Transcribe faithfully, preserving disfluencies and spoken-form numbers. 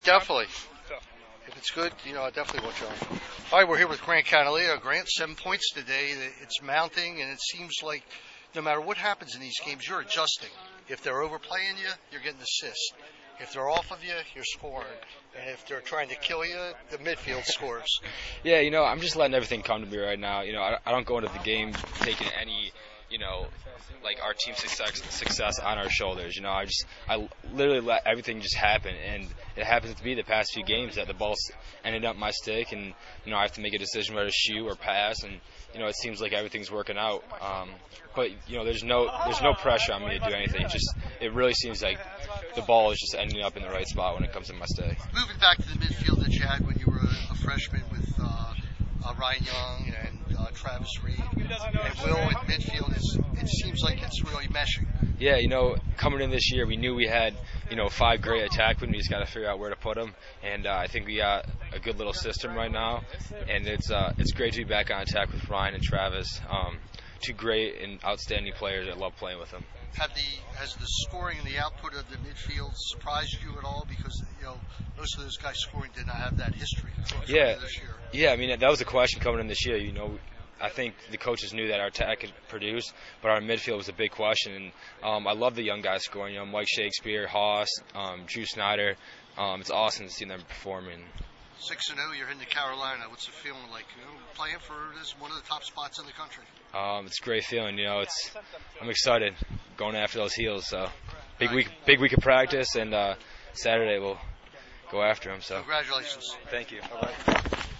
Definitely. If it's good, you know, I definitely watch on. All right, we're here with Grant Catalia. Grant, seven points today. It's mounting, and it seems like no matter what happens in these games, you're adjusting. If they're overplaying you, you're getting assists. If they're off of you, you're scoring. And if they're trying to kill you, the midfield scores. Yeah, you know, I'm just letting everything come to me right now. You know, I, I don't go into the game taking any, you know, like our team's success, success on our shoulders. You know, I just, I literally let everything just happen. And it happens to be the past few games that the ball's ended up my stick. And, you know, I have to make a decision whether to shoot or pass. And, you know, it seems like everything's working out. Um, but, you know, there's no there's no pressure on me to do anything. It just, it really seems like the ball is just ending up in the right spot when it comes to my stick. Moving back to the midfield that you had when you were a, a freshman with uh, uh, Ryan Young and uh, Travis Reed and Will in midfield, is, it seems like it's really meshing. Yeah, you know, coming in this year, we knew we had, you know, five great attackmen. We just got to figure out where to put them. And uh, I think we got a good little system right now. And it's uh, it's great to be back on attack with Ryan and Travis. Um, two great and outstanding players. I love playing with them. Have the has the scoring and the output of the midfield surprised you at all? Because, you know, most of those guys scoring did not have that history. Yeah, this year. yeah. I mean, that was a question coming in this year. You know, I think the coaches knew that our attack could produce, but our midfield was a big question. And um, I love the young guys scoring. You know, Mike Shakespeare, Haas, um, Drew Snyder. Um, it's awesome to see them performing. Six and zero, you're heading to Carolina. What's the feeling like? You know, playing for this one of the top spots in the country. Um, it's a great feeling. You know, it's I'm excited going after those heels. So big week, big week of practice, and uh, Saturday we'll go after them. So congratulations. Thank you. All right.